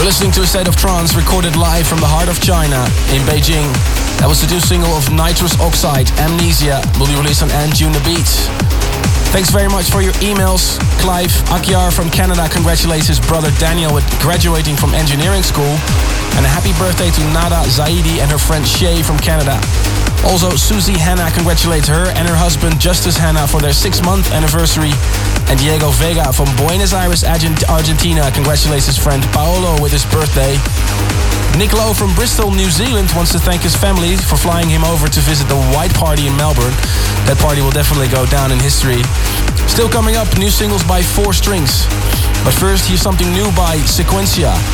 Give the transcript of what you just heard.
Listening to a State of Trance recorded live from the heart of China in Beijing. That was the new single of Nitrous Oxide, Amnesia, will be released on Anjuna Beats. Thanks very much for your emails. Clive Akyar from Canada congratulates his brother Daniel with graduating from engineering school. And a happy birthday to Nada Zaidi and her friend Shay from Canada. Also, Susie Hanna congratulates her and her husband Justice Hanna for their 6-month anniversary. And Diego Vega from Buenos Aires, Argentina congratulates his friend Paolo with his birthday. Nick Lowe from Bristol, New Zealand wants to thank his family for flying him over to visit the White Party in Melbourne. That party will definitely go down in history. Still coming up, new singles by 4 Strings. But first, here's something new by Sequencia.